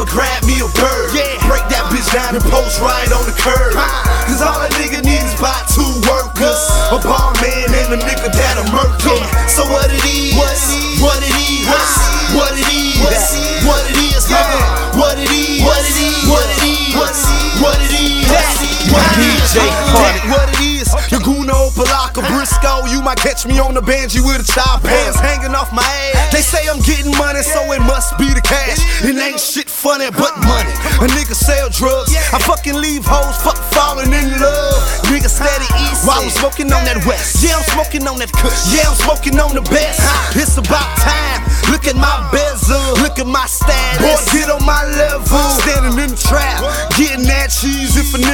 I'ma grab me a bird. Break that bitch down and post right on the curb. Cause all a nigga need is buy 2 workers, a bar man and a nigga that'll murk him. So what it is, what it is, what it is, what it is, what it is, what it is, what it is, what it is, what it is, DJ Hardy. What it is, Laguna, Opalaka, Briscoe. You might catch me on the Banji with a chop hands hanging off my ass. They say I'm getting money, so it must be the cash. It ain't shit funny but money. A nigga sell drugs, I fucking leave hoes, fuck falling in love. Nigga steady east while I'm smoking on that west. Yeah, I'm smoking on that kush. Yeah, I'm smoking on the best. It's about time. Look at my bezel, look at my status. Boy, get on my level. Standing in the trap, getting that cheese if a nigga